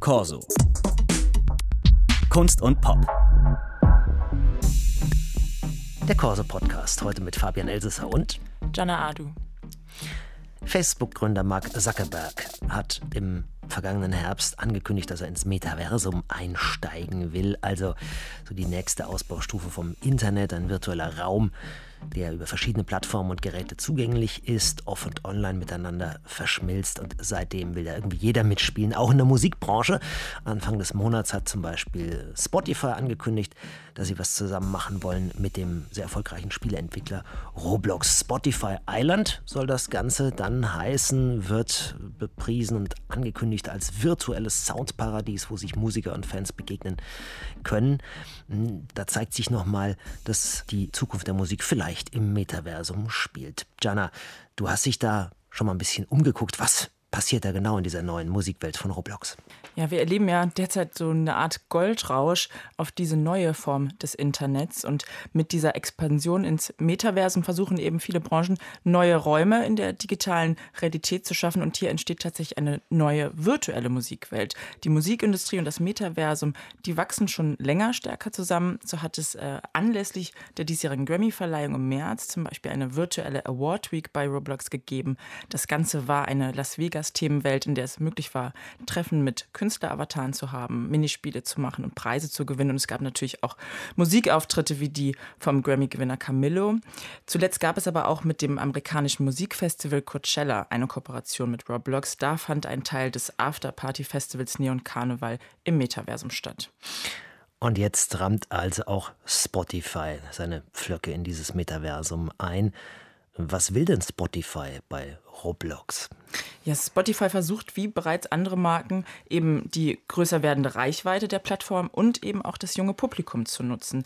Corso. Kunst und Pop. Der Corso-Podcast, heute mit Fabian Elsesser und Jana Adu. Facebook-Gründer Mark Zuckerberg hat im vergangenen Herbst angekündigt, dass er ins Metaversum einsteigen will. Also so die nächste Ausbaustufe vom Internet, ein virtueller Raum, der über verschiedene Plattformen und Geräte zugänglich ist, off- und online miteinander verschmilzt. Und seitdem will da irgendwie jeder mitspielen, auch in der Musikbranche. Anfang des Monats hat zum Beispiel Spotify angekündigt, dass sie was zusammen machen wollen mit dem sehr erfolgreichen Spieleentwickler Roblox. Spotify Island soll das Ganze dann heißen, wird bepriesen und angekündigt als virtuelles Soundparadies, wo sich Musiker und Fans begegnen können. Da zeigt sich nochmal, dass die Zukunft der Musik vielleicht im Metaversum spielt. Jana, du hast dich da schon mal ein bisschen umgeguckt. Was passiert da genau in dieser neuen Musikwelt von Roblox? Ja, wir erleben ja derzeit so eine Art Goldrausch auf diese neue Form des Internets. Und mit dieser Expansion ins Metaversum versuchen eben viele Branchen, neue Räume in der digitalen Realität zu schaffen. Und hier entsteht tatsächlich eine neue virtuelle Musikwelt. Die Musikindustrie und das Metaversum, die wachsen schon länger stärker zusammen. So hat es anlässlich der diesjährigen Grammy-Verleihung im März zum Beispiel eine virtuelle Award Week bei Roblox gegeben. Das Ganze war eine Las Vegas-Themenwelt, in der es möglich war, Treffen mit Künstleravataren zu haben, Minispiele zu machen und Preise zu gewinnen. Und es gab natürlich auch Musikauftritte wie die vom Grammy-Gewinner Camillo. Zuletzt gab es aber auch mit dem amerikanischen Musikfestival Coachella eine Kooperation mit Roblox. Da fand ein Teil des After-Party-Festivals Neon Carnival im Metaversum statt. Und jetzt rammt also auch Spotify seine Pflöcke in dieses Metaversum ein. Was will denn Spotify bei Roblox? Ja, Spotify versucht, wie bereits andere Marken, eben die größer werdende Reichweite der Plattform und eben auch das junge Publikum zu nutzen.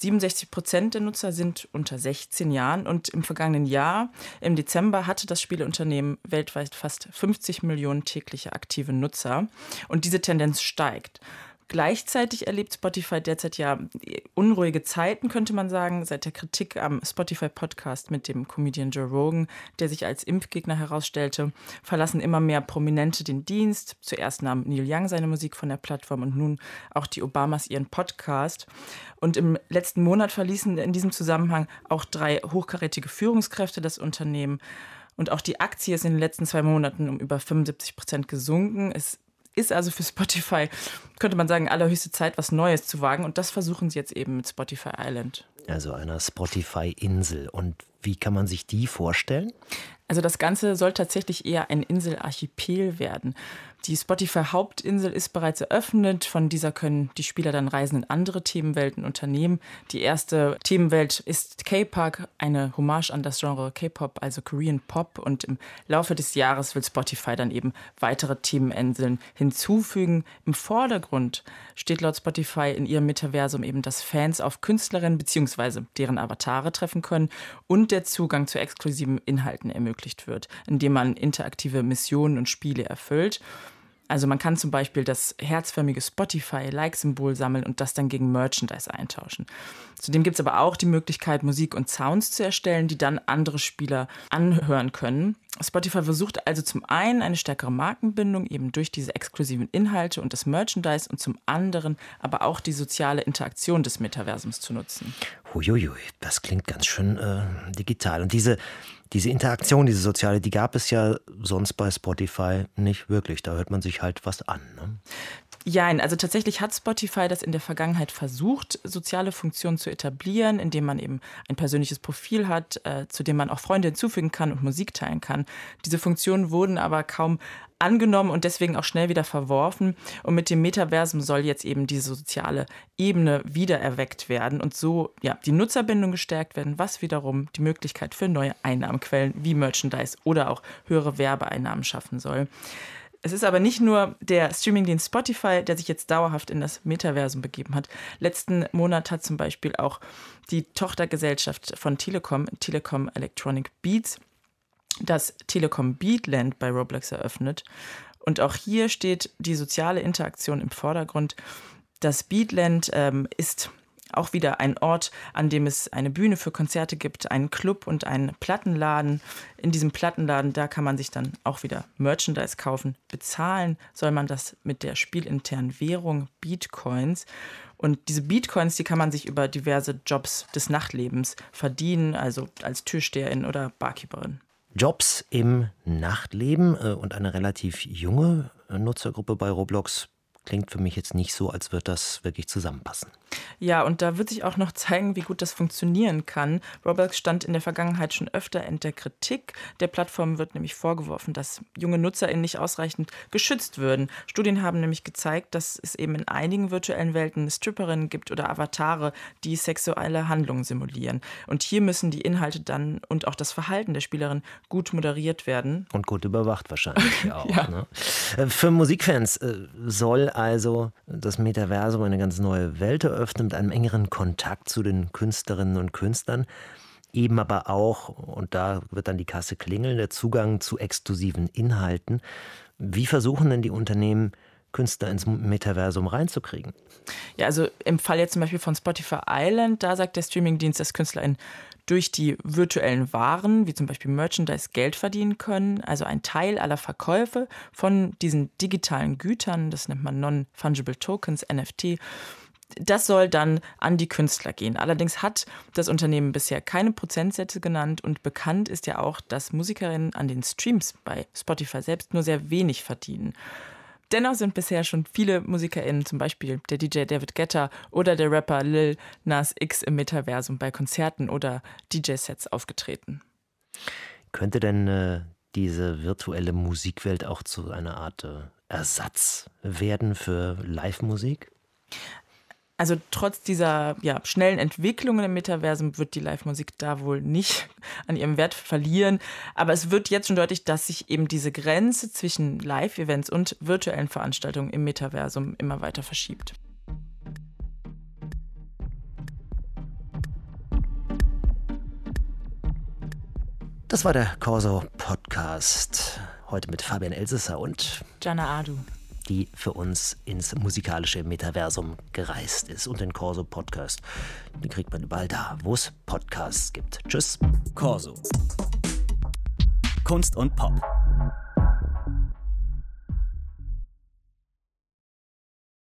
67% der Nutzer sind unter 16 Jahren und im vergangenen Jahr, im Dezember, hatte das Spieleunternehmen weltweit fast 50 Millionen tägliche aktive Nutzer und diese Tendenz steigt. Gleichzeitig erlebt Spotify derzeit ja unruhige Zeiten, könnte man sagen, seit der Kritik am Spotify-Podcast mit dem Comedian Joe Rogan, der sich als Impfgegner herausstellte, verlassen immer mehr Prominente den Dienst. Zuerst nahm Neil Young seine Musik von der Plattform und nun auch die Obamas ihren Podcast. Und im letzten Monat verließen in diesem Zusammenhang auch 3 hochkarätige Führungskräfte das Unternehmen. Und auch die Aktie ist in den letzten 2 Monaten um über 75% gesunken. Es ist also für Spotify, könnte man sagen, allerhöchste Zeit, was Neues zu wagen. Und das versuchen sie jetzt eben mit Spotify Island. Also einer Spotify-Insel. Und wie kann man sich die vorstellen? Also das Ganze soll tatsächlich eher ein Inselarchipel werden. Die Spotify-Hauptinsel ist bereits eröffnet. Von dieser können die Spieler dann Reisen in andere Themenwelten unternehmen. Die erste Themenwelt ist K-Park, eine Hommage an das Genre K-Pop, also Korean Pop. Und im Laufe des Jahres will Spotify dann eben weitere Themeninseln hinzufügen. Im Vordergrund steht laut Spotify in ihrem Metaversum eben, dass Fans auf Künstlerinnen bzw. deren Avatare treffen können und der Zugang zu exklusiven Inhalten ermöglicht wird, indem man interaktive Missionen und Spiele erfüllt. Also man kann zum Beispiel das herzförmige Spotify-Like-Symbol sammeln und das dann gegen Merchandise eintauschen. Zudem gibt es aber auch die Möglichkeit, Musik und Sounds zu erstellen, die dann andere Spieler anhören können. Spotify versucht also zum einen eine stärkere Markenbindung eben durch diese exklusiven Inhalte und das Merchandise und zum anderen aber auch die soziale Interaktion des Metaversums zu nutzen. Huiuiui, das klingt ganz schön digital. Und diese Interaktion, diese soziale, die gab es ja sonst bei Spotify nicht wirklich. Da hört man sich halt was an, ne? Jein, also tatsächlich hat Spotify das in der Vergangenheit versucht, soziale Funktionen zu etablieren, indem man eben ein persönliches Profil hat, zu dem man auch Freunde hinzufügen kann und Musik teilen kann. Diese Funktionen wurden aber kaum angenommen und deswegen auch schnell wieder verworfen. Und mit dem Metaversum soll jetzt eben diese soziale Ebene wiedererweckt werden und so die Nutzerbindung gestärkt werden, was wiederum die Möglichkeit für neue Einnahmenquellen wie Merchandise oder auch höhere Werbeeinnahmen schaffen soll. Es ist aber nicht nur der Streamingdienst Spotify, der sich jetzt dauerhaft in das Metaversum begeben hat. Letzten Monat hat zum Beispiel auch die Tochtergesellschaft von Telekom Electronic Beats, das Telekom Beatland bei Roblox eröffnet. Und auch hier steht die soziale Interaktion im Vordergrund. Das Beatland ist auch wieder ein Ort, an dem es eine Bühne für Konzerte gibt, einen Club und einen Plattenladen. In diesem Plattenladen, da kann man sich dann auch wieder Merchandise kaufen. Bezahlen soll man das mit der spielinternen Währung Bitcoins. Und diese Bitcoins, die kann man sich über diverse Jobs des Nachtlebens verdienen, also als Türsteherin oder Barkeeperin. Jobs im Nachtleben und eine relativ junge Nutzergruppe bei Roblox klingt für mich jetzt nicht so, als würde das wirklich zusammenpassen. Ja, und da wird sich auch noch zeigen, wie gut das funktionieren kann. Roblox stand in der Vergangenheit schon öfter in der Kritik. Der Plattform wird nämlich vorgeworfen, dass junge NutzerInnen nicht ausreichend geschützt würden. Studien haben nämlich gezeigt, dass es eben in einigen virtuellen Welten Stripperinnen gibt oder Avatare, die sexuelle Handlungen simulieren. Und hier müssen die Inhalte dann und auch das Verhalten der Spielerin gut moderiert werden. Und gut überwacht wahrscheinlich auch. Ja. Ne? Für Musikfans soll also das Metaversum eine ganz neue Welt eröffnen mit einem engeren Kontakt zu den Künstlerinnen und Künstlern. Eben aber auch, und da wird dann die Kasse klingeln, der Zugang zu exklusiven Inhalten. Wie versuchen denn die Unternehmen, Künstler ins Metaversum reinzukriegen? Ja, also im Fall jetzt zum Beispiel von Spotify Island, da sagt der Streamingdienst, dass KünstlerInnen durch die virtuellen Waren, wie zum Beispiel Merchandise, Geld verdienen können. Also ein Teil aller Verkäufe von diesen digitalen Gütern, das nennt man Non-Fungible Tokens, NFT, das soll dann an die Künstler gehen. Allerdings hat das Unternehmen bisher keine Prozentsätze genannt und bekannt ist ja auch, dass Musikerinnen an den Streams bei Spotify selbst nur sehr wenig verdienen. Dennoch sind bisher schon viele MusikerInnen, zum Beispiel der DJ David Guetta oder der Rapper Lil Nas X im Metaversum bei Konzerten oder DJ-Sets aufgetreten. Könnte denn diese virtuelle Musikwelt auch zu einer Art Ersatz werden für Live-Musik? Also trotz dieser schnellen Entwicklungen im Metaversum wird die Live-Musik da wohl nicht an ihrem Wert verlieren. Aber es wird jetzt schon deutlich, dass sich eben diese Grenze zwischen Live-Events und virtuellen Veranstaltungen im Metaversum immer weiter verschiebt. Das war der Corso-Podcast. Heute mit Fabian Elsesser und Jana Adu, die für uns ins musikalische Metaversum gereist ist. Und den Corso-Podcast, den kriegt man überall da, wo es Podcasts gibt. Tschüss. Corso. Kunst und Pop.